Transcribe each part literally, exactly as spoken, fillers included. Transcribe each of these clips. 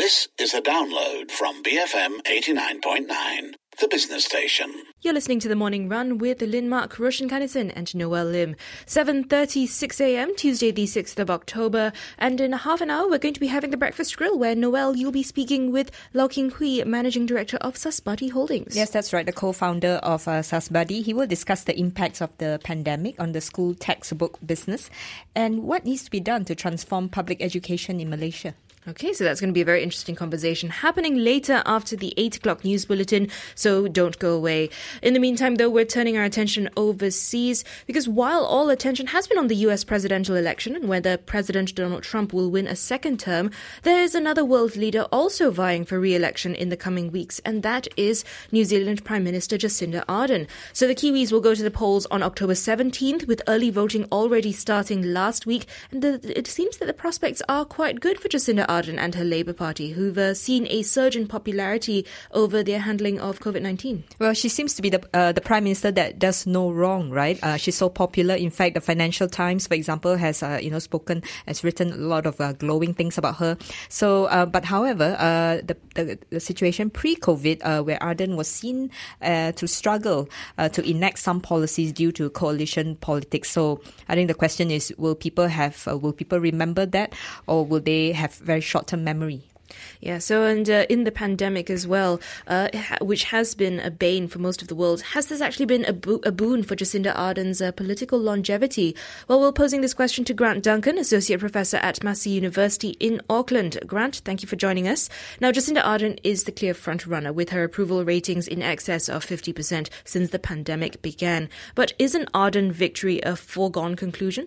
This is a download from B F M eighty-nine point nine, the business station. You're listening to The Morning Run with Lynn Mark, Roshan Kannison and Noel Lim. seven thirty-six a.m, Tuesday the sixth of October. And in half an hour, we're going to be having the Breakfast Grill, where, Noel, you'll be speaking with Lau King Hui, Managing Director of Susbuddy Holdings. Yes, that's right, the co-founder of uh, Susbuddy. He will discuss the impacts of the pandemic on the school textbook business and what needs to be done to transform public education in Malaysia. Okay, so that's going to be a very interesting conversation happening later after the eight o'clock news bulletin, so don't go away. In the meantime, though, we're turning our attention overseas because while all attention has been on the U S presidential election and whether President Donald Trump will win a second term, there is another world leader also vying for re-election in the coming weeks, and that is New Zealand Prime Minister Jacinda Ardern. So the Kiwis will go to the polls on October seventeenth, with early voting already starting last week, and the, it seems that the prospects are quite good for Jacinda Ardern and her Labour Party, who've uh, seen a surge in popularity over their handling of COVID nineteen. Well, she seems to be the uh, the Prime Minister that does no wrong, right? Uh, she's so popular. In fact, the Financial Times, for example, has uh, you know spoken, has written a lot of uh, glowing things about her. So, uh, but however, uh, the, the the situation pre-COVID, uh, where Ardern was seen uh, to struggle uh, to enact some policies due to coalition politics. So, I think the question is, will people have, uh, will people remember that, or will they have very short-term memory? Yeah, so and uh, in the pandemic as well, uh, which has been a bane for most of the world, has this actually been a, bo- a boon for Jacinda Ardern's uh, political longevity? Well, we're posing this question to Grant Duncan, Associate Professor at Massey University in Auckland. Grant, thank you for joining us. Now, Jacinda Ardern is the clear front-runner with her approval ratings in excess of fifty percent since the pandemic began. But is an Ardern victory a foregone conclusion?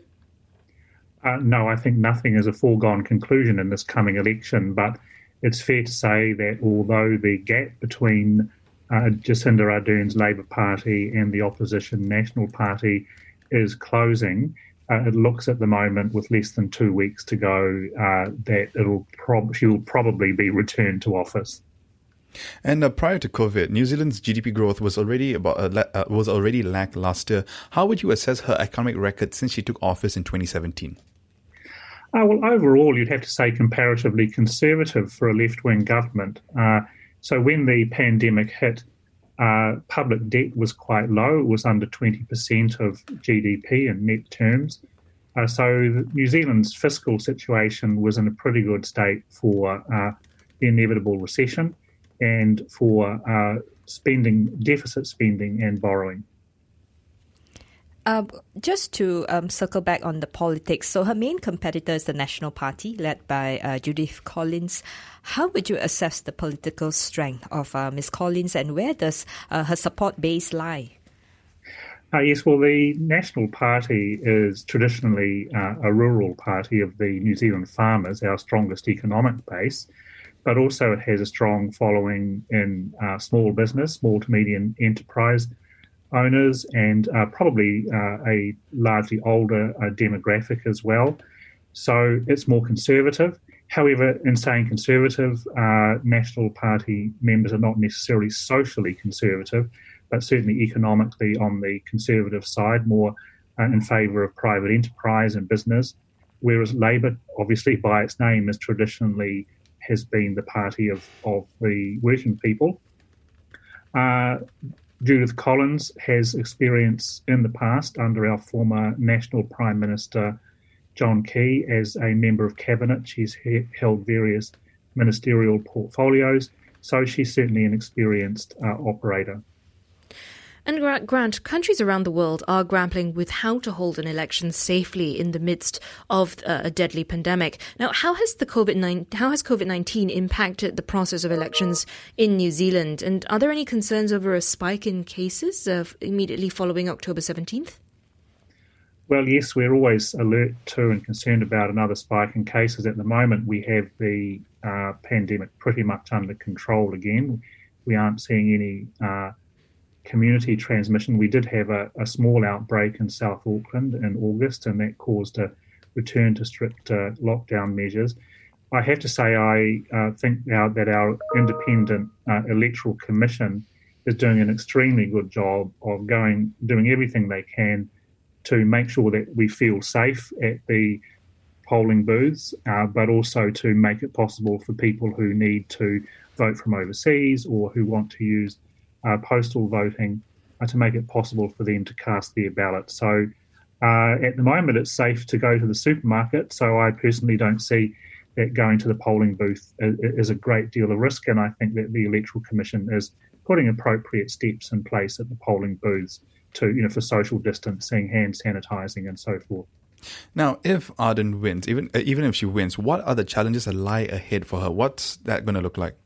Uh, no, I think nothing is a foregone conclusion in this coming election, but it's fair to say that although the gap between uh, Jacinda Ardern's Labour Party and the opposition National Party is closing, uh, it looks at the moment, with less than two weeks to go, uh, that it'll prob- she will probably be returned to office. And uh, prior to COVID, New Zealand's G D P growth was already about uh, la- uh, was already lackluster. How would you assess her economic record since she took office in twenty seventeen? Uh, well, overall, you'd have to say comparatively conservative for a left-wing government. Uh, so when the pandemic hit, uh, public debt was quite low. It was under twenty percent of G D P in net terms. Uh, so New Zealand's fiscal situation was in a pretty good state for uh, the inevitable recession and for uh, spending, deficit spending and borrowing. Uh, just to um, circle back on the politics, so her main competitor is the National Party, led by uh, Judith Collins. How would you assess the political strength of uh, Miz Collins, and where does uh, her support base lie? Uh, yes, well, the National Party is traditionally uh, a rural party of the New Zealand farmers, our strongest economic base, but also it has a strong following in uh, small business, small to medium enterprise owners, and uh, probably uh, a largely older uh, demographic as well. So it's more conservative. However, in saying conservative, uh, National Party members are not necessarily socially conservative, but certainly economically on the conservative side, more uh, in favour of private enterprise and business, whereas Labour, obviously by its name, is traditionally has been the party of, of the working people. Uh, Judith Collins has experience in the past under our former National Prime Minister John Key as a member of Cabinet. She's he- held various ministerial portfolios, so she's certainly an experienced uh, operator. And Grant, countries around the world are grappling with how to hold an election safely in the midst of uh, a deadly pandemic. Now, how has the COVID nineteen how has COVID nineteen impacted the process of elections in New Zealand? And are there any concerns over a spike in cases uh, immediately following October seventeenth? Well, yes, we're always alert to and concerned about another spike in cases. At the moment, we have the uh, pandemic pretty much under control again. We aren't seeing any uh, community transmission. We did have a, a small outbreak in South Auckland in August, and that caused a return to strict uh, lockdown measures. I have to say I uh, think now that our independent uh, electoral commission is doing an extremely good job of going, doing everything they can to make sure that we feel safe at the polling booths, uh, but also to make it possible for people who need to vote from overseas or who want to use uh, postal voting uh, to make it possible for them to cast their ballot. So uh, at the moment, it's safe to go to the supermarket. So I personally don't see that going to the polling booth is, is a great deal of risk. And I think that the Electoral Commission is putting appropriate steps in place at the polling booths to, you know, for social distancing, hand sanitising and so forth. Now, if Ardern wins, even even if she wins, what are the challenges that lie ahead for her? What's that going to look like?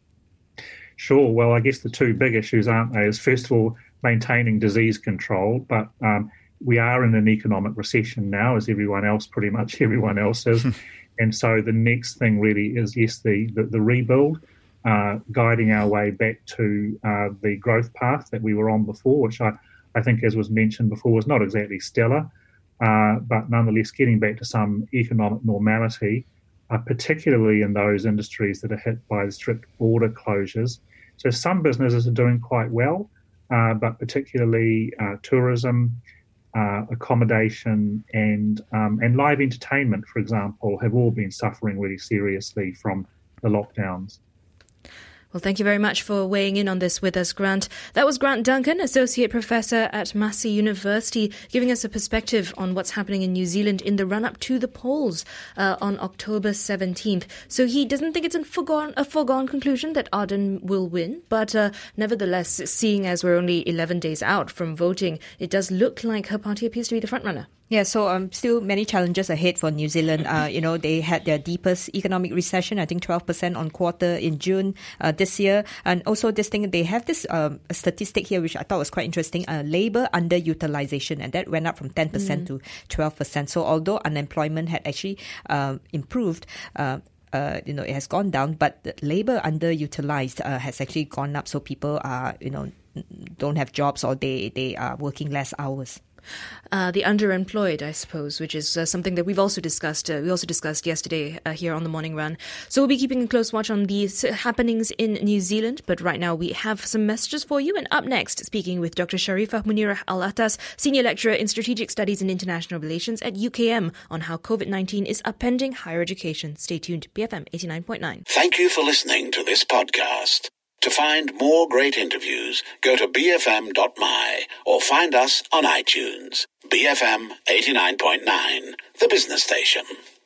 Sure. Well, I guess the two big issues, aren't they, is first of all, maintaining disease control. But um, we are in an economic recession now, as everyone else, pretty much everyone else is. And so the next thing really is, yes, the, the, the rebuild, uh, guiding our way back to uh, the growth path that we were on before, which I, I think, as was mentioned before, was not exactly stellar, uh, but nonetheless getting back to some economic normality, uh, particularly in those industries that are hit by the strict border closures. So some businesses are doing quite well, uh, but particularly uh, tourism, uh, accommodation and um, and live entertainment, for example, have all been suffering really seriously from the lockdowns. Well, thank you very much for weighing in on this with us, Grant. That was Grant Duncan, Associate Professor at Massey University, giving us a perspective on what's happening in New Zealand in the run-up to the polls uh, on October seventeenth. So he doesn't think it's a foregone, a foregone conclusion that Ardern will win, but uh, nevertheless, seeing as we're only eleven days out from voting, it does look like her party appears to be the frontrunner. Yeah, so um, still many challenges ahead for New Zealand. Uh, you know, they had their deepest economic recession, I think twelve percent on quarter in June uh, this year. And also this thing, they have this um, statistic here, which I thought was quite interesting, uh, labour underutilization, and that went up from ten percent mm. to twelve percent. So although unemployment had actually uh, improved, uh, Uh, you know, it has gone down, but the labour underutilized uh, has actually gone up. So people are, you know, don't have jobs or they, they are working less hours. Uh, the underemployed, I suppose, which is uh, something that we've also discussed. Uh, we also discussed yesterday uh, here on the Morning Run. So we'll be keeping a close watch on these happenings in New Zealand. But right now we have some messages for you. And up next, speaking with Doctor Sharifah Munirah Al-Attas, Senior Lecturer in Strategic Studies and International Relations at U K M, on how COVID nineteen is upending higher education. Stay tuned. B F M eighty-nine point nine. Thank you for listening to this podcast. To find more great interviews, go to b f m dot m y or find us on iTunes. B F M eighty-nine point nine, the business station.